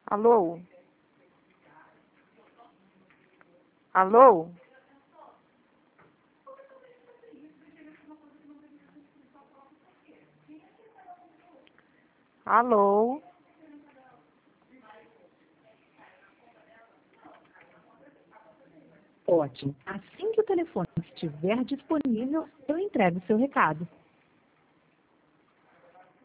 Alô? Alô? Alô? Ótimo. Assim que o telefone estiver disponível, eu entrego o seu recado.